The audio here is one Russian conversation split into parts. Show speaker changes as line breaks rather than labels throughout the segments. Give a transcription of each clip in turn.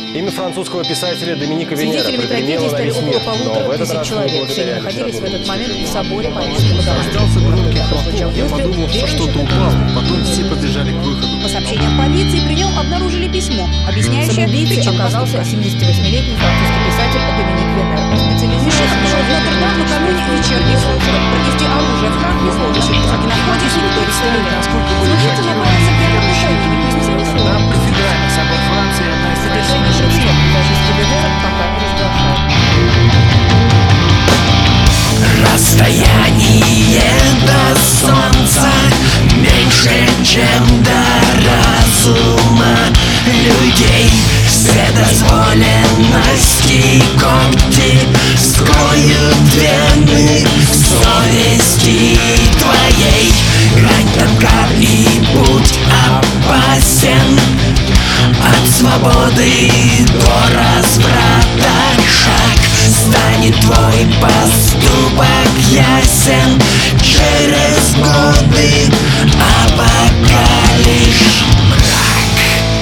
Имя французского писателя Доминика Венера
Свидетелями трагедии
прогремело на
стали
весь
около
мир, но в
1500
этот раз не
человек. Все
благодаря
они находились в этот момент в
литературному
соборе Парижской Богоматери.
Раздался громкий хлопок, я подумал, что что-то упало, потом все побежали к выходу.
По сообщениям полиции, при нем обнаружили письмо, объясняющее
Самоубийцей
причину
оказался
поступка.
78-летний французский писатель Доминик Венер.
Мужчина пришел в Нотр-Дам накануне вечерней службы. Пронести оружие в храм несложно. Среди находки территории столицы. Случится направиться прямо на шайке, не произнеся ни слова.
Нам кафедральный собор Франции одна из
Содержание 6 лет даже Венера пока не разглашают.
Расстояние до солнца меньше, чем до разума людей. Вседозволенности когти скроют вены совести твоей. Грань тонка и путь опасен, от свободы до разврата шаг. Станет твой поступок ясен, через годы обокалишь мрак.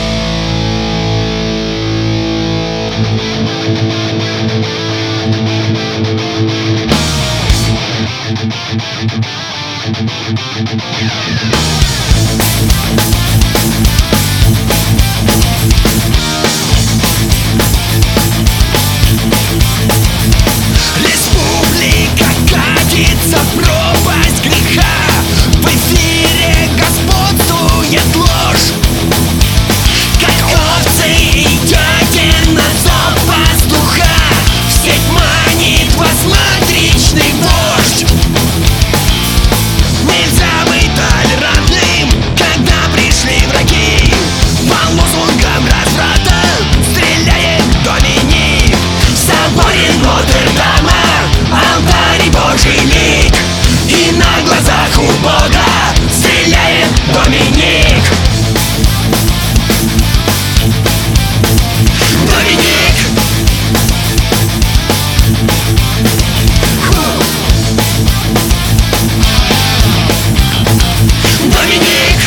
Республика катится в пропасть греха. В эфире господствует ложь. Как овцы идете на зов пастуха, в сеть манит вас матричный вождь. Нельзя быть толерантным, когда пришли враги. По лозунгам разврата стреляет Доминик. В соборе Нотр-Дама алтарь Божий лик, и на глазах у Бога стреляет Доминик. Доминик! Доминик!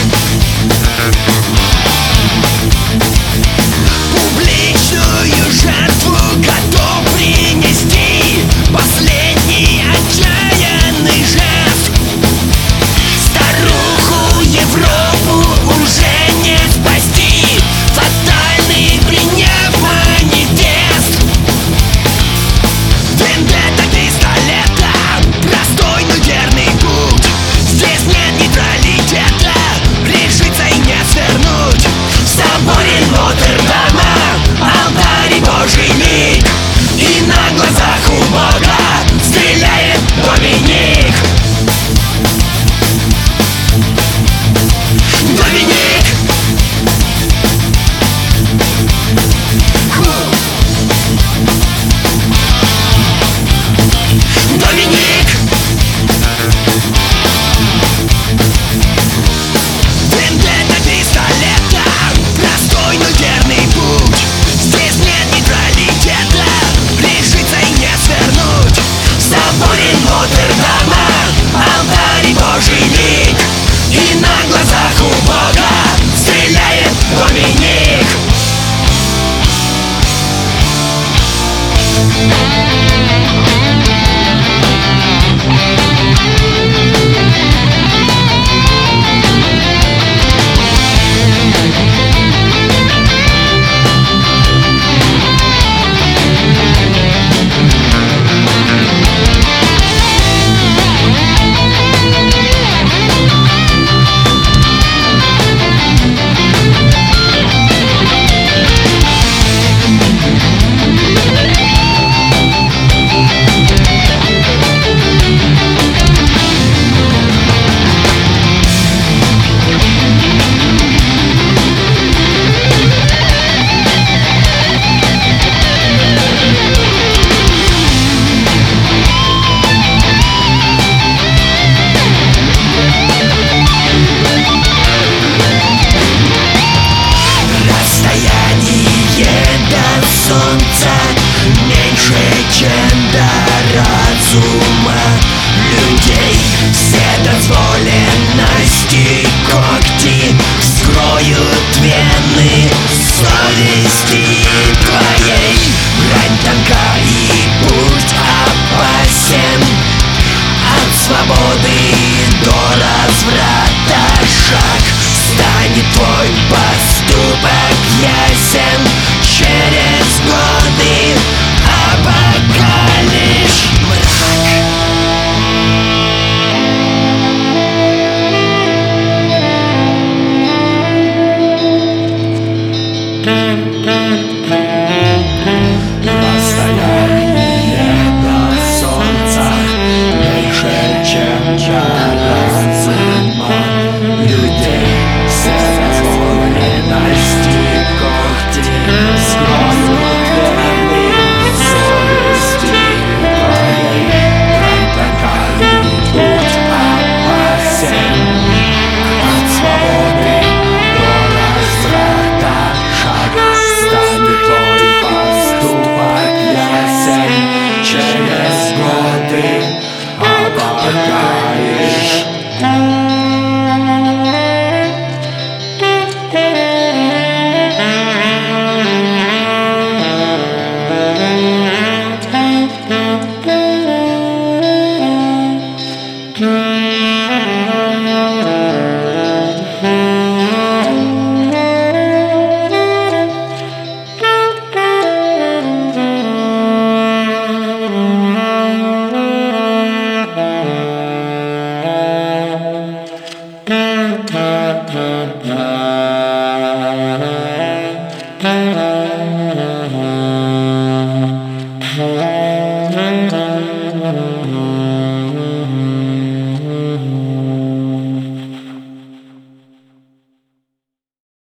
Публичную жертву готов принести, последний отчаянный жест. Старуху Европу уже не спасти, фатальный пневмонитест. Вендетта пистолета, простой, но верный путь. Здесь нет нейтралитета, решиться и не свернуть. В соборе Нотр-Дама алтарь Божий лик, и на глазах у Бога стреляет Доминик. Доминик! Доминик! Вендетта пистолета, простой, но верный путь. Здесь нет нейтралитета, решиться и не свернуть. В соборе Нотр-Дама алтарь Божий лик, и на глазах у Бога стреляет Доминик. солнца меньше, чем до разума людей. Вседозволенности когти